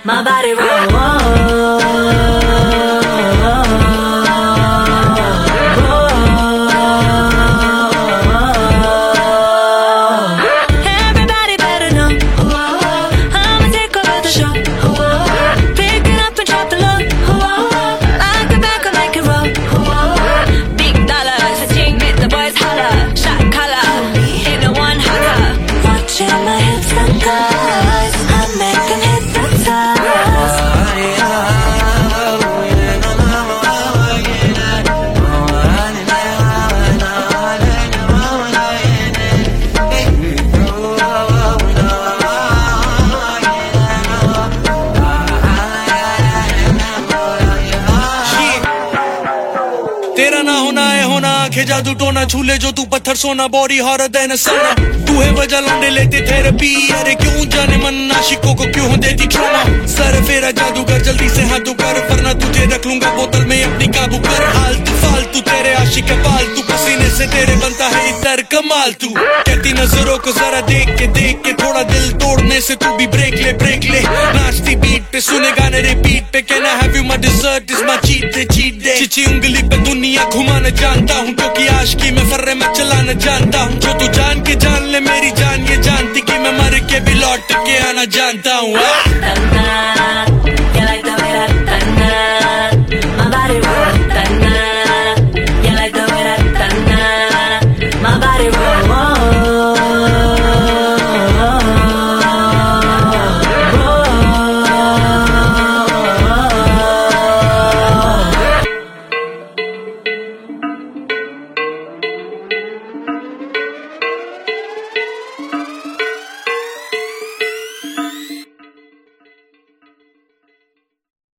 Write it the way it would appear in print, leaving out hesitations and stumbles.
my body roll. Everybody better know, I'ma take over the show. Pick it up and drop the low. I come back and make it roll. Big dollars, ching, make the boys holler. Shot collar, ain't no one hotter. Watching my hips and thighs, I'm making hypnotize. तेरा ना होना है होना, आंखें जादू टोना, छूले जो तू पत्थर सोना, बॉडी हॉरर देन सोना। तू है वजह लौंडे लेते थेरेपी, अरे क्यों जाने मन आशिकों को क्यों देती ट्रॉमा। सर फेरा जादूगर जल्दी से हाथों कर, वरना तुझे रख लूंगा बोतल में अपनी काबू कर। आलतू फालतू तेरे आशिक है पालतू, पसीने से तेरे बनता है इतर कमाल। तू कहती नजरों को जरा देख के थोड़ा दिल तोड़ने से तू भी ब्रेक ले। नाचती बीट पे सुने गाने रिपीट पे, कहना have you my dessert is my cheat day. चिची उंगली पे दुनिया घुमाना जानता हूँ, क्योंकि आशिकी में फर्रे मैं चलाना जानता हूँ। जो तू जान के जान ले मेरी जान ये जानती कि मैं मर के भी लौट के आना जानता हूँ।